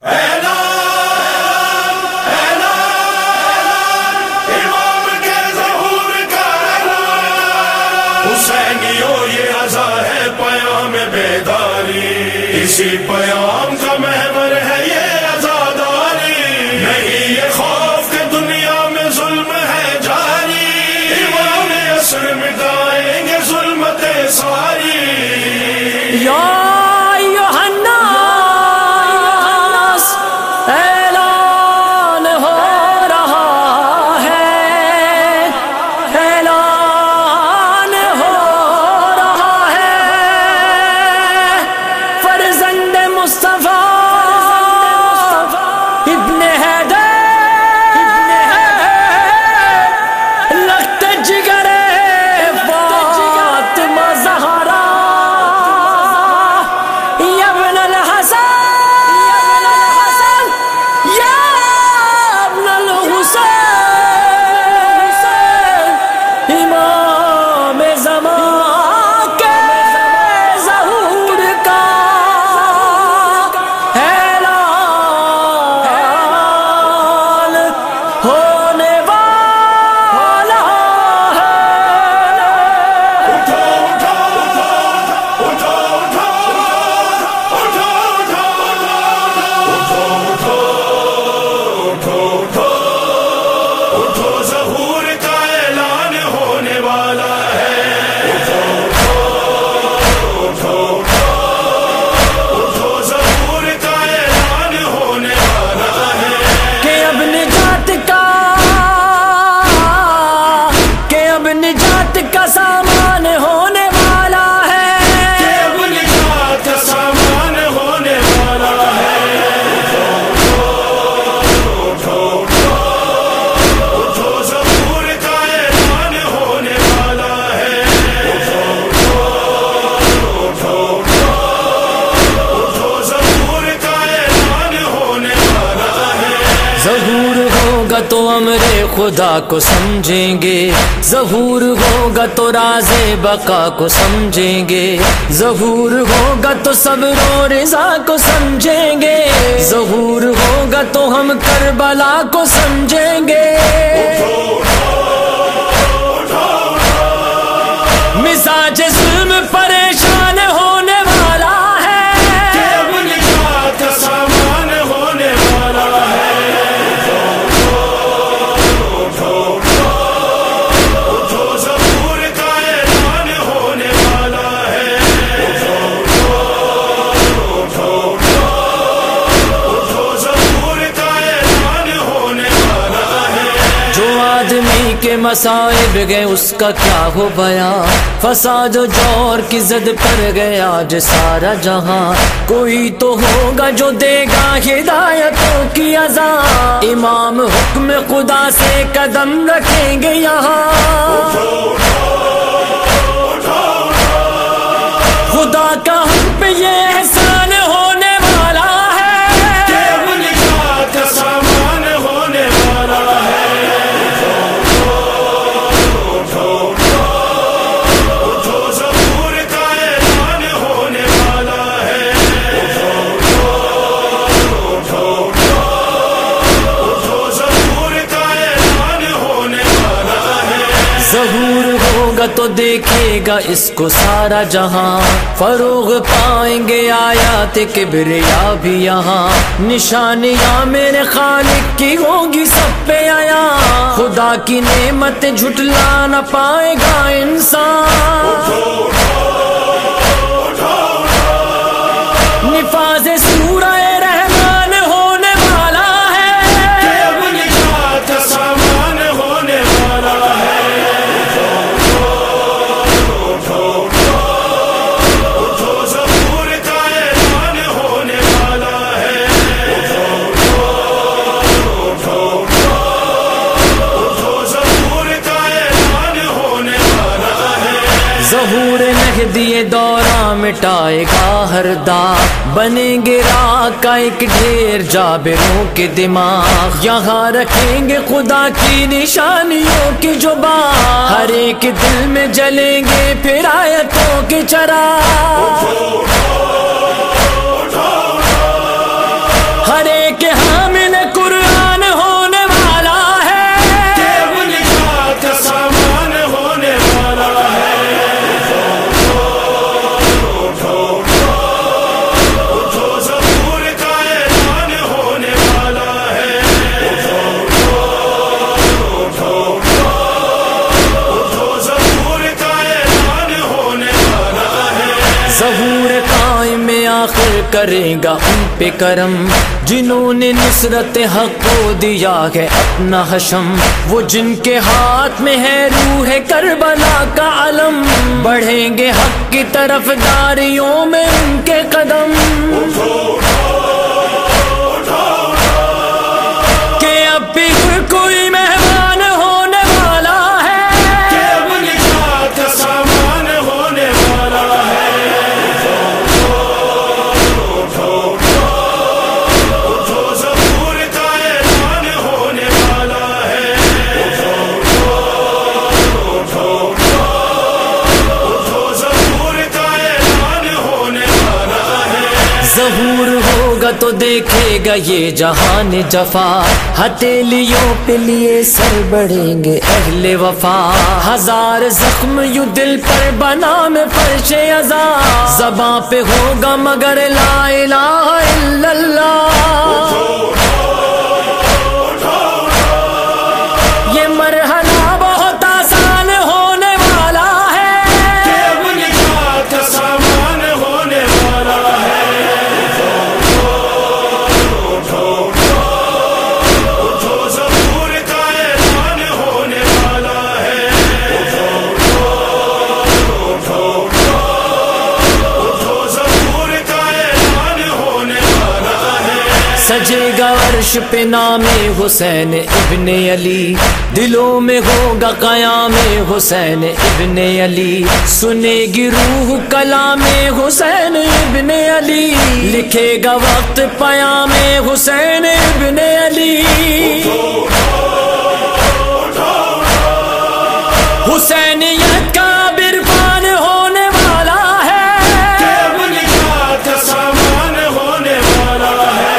اسی پیام کا محور ہے یہ عزاداری، نہیں یہ خوف کہ دنیا میں ظلم ہے جاری، امام عصر مٹائیں گے ظلمتیں ساری۔ یا ایھا الناس اعلان ہو رہا ہے، اعلان ہو رہا ہے، فرزند مصطفیٰ ابن حیدر لخت جگر فاطمہ زہرا یا ابن الحسن یا ابن الحسین، امام زمان کے ظہور کا اعلان ہونے والا ہے۔ اٹھو اٹھو اٹھو اٹھو اٹھو اٹھو اٹھو اٹھو اٹھو، ظہور کا اعلان ہونے والا ہے۔ اٹھو اٹھو اٹھو، ظہور کا اعلان ہونے والا ہے۔ کہ اب نجات کا سامان ہونے والا ہے، کہ اب نجات کا سامان ہونے والا ہے۔ اٹھو ظہور کا اعلان ہونے والا ہے۔ اٹھو ظہور کا اعلان ہونے والا ہے۔ ظہور ہوگا تو امر خدا کو سمجھیں گے، ظہور ہوگا تو راز بقا کو سمجھیں گے، ظہور ہوگا تو صبر و رضا کو سمجھیں گے، ظہور ہوگا تو ہم کربلا کو سمجھیں گے۔ مزاج ظلم پریشان ہونے والا ہے، کہ اب نجات کا سامان ہونے والا ہے۔ اٹھو ظہور کا اعلان ہونے والا ہے۔ اٹھو ظہور کا اعلان ہونے والا ہے۔ جو آدمی کے مصائب گئے اس کا کیا ہو بیاں، فساد و جور کی زد پر گیا آج سارا جہاں، کوئی تو ہوگا جو دے گا ہدایتوں کی اذاں، امام حکم خدا سے قدم رکھیں گے یہاں۔ خدا کا ہم پہ یہ احسان ہونے والا ہے، کہ اب نجات کا سامان ہونے والا ہے۔ اٹھو ظہور کا اعلان ہونے والا ہے۔ اٹھو ظہور کا اعلان ہونے والا ہے۔ ظہور ہوگا تو دیکھے گا اس کو سارا جہاں، فروغ پائیں گے آیات کبریا بھی یہاں، نشانیاں میرے خالق کی ہوگی سب پہ آیا، خدا کی نعمت جھٹلا نہ پائے گا انسان۔ نفاذ سورہ رحمان ہونے والا ہے، کہ اب نجات کا سامان ہونے والا ہے۔ اٹھو ظہور کا اعلان ہونے والا ہے۔ اٹھو ظہور کا اعلان ہونے والا ہے۔ ظہور مہدی دورہ مٹائے گا ہر داغ، بنیں گے راہ کا ایک ڈھیر جابروں کے دماغ، یہاں رکھیں گے خدا کی نشانیوں کی جو باغ، ہر ایک دل میں جلیں گے پھر آیتوں کے چراغ، ہر ایک ظہور قائم میں آخر کرے گا ان پہ کرم، جنہوں نے نصرت حق کو دیا ہے اپنا حشم، وہ جن کے ہاتھ میں ہے روح کربلا کا علم، بڑھیں گے حق کی طرف داریوں میں ان کے قدم، کہ اب بھی کوئی مہمان ہونے والا ہے، کہ اب نجات کا سامان ہونے والا ہے، اٹھو ظہور کا اعلان ہونے والا ہے، اٹھو ظہور کا اعلان ہونے والا ہے۔ ظہور ہوگا تو دیکھے گا یہ جہان جفا، ہتھیلیوں پہ لیے سر بڑھیں گے اہل وفا، ہزار زخم یوں دل پر بنا میں فرش عزا، زباں پہ ہوگا مگر لا الہ الا اللہ، یہ مرحلہ بہت آسان ہونے والا ہے، کہ اب نجات کا سامان ہونے والا ہے، اٹھو ظہور کا اعلان ہونے والا ہے، اٹھو ظہور کا اعلان ہونے والا ہے۔ سجے گا عرش پہ نام حسین ابن علی، دلوں میں ہوگا قیام حسین ابن علی، سنے گی روح کلام حسین ابن علی، لکھے گا وقت پیام حسین ابن علی، حسینیت کا عرفان ہونے والا ہے، کہ اب نجات کا سامان ہونے والا ہے،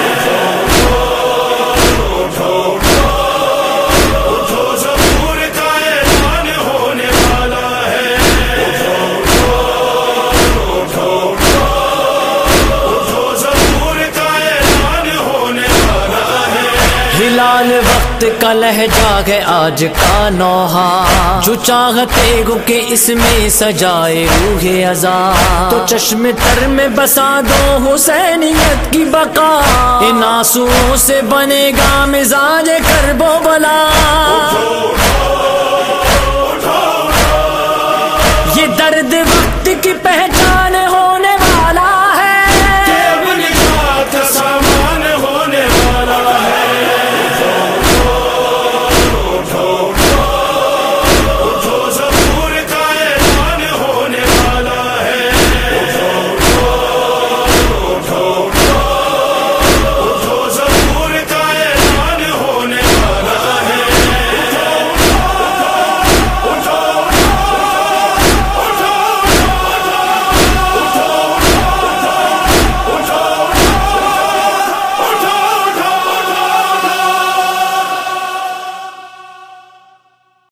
اٹھو ظہور کا اعلان ہونے والا ہے، اٹھو ظہور کا اعلان ہونے والا ہے۔ ہلال وقت کا لہجہ ہے آج کا نوحہ، جو چاہتے ہو کہ اس میں سجائے روح عزا، تو چشم تر میں بسا دو حسینیت کی بقا، ان آنسوؤں سے بنے گا مزاج کرب و بلا،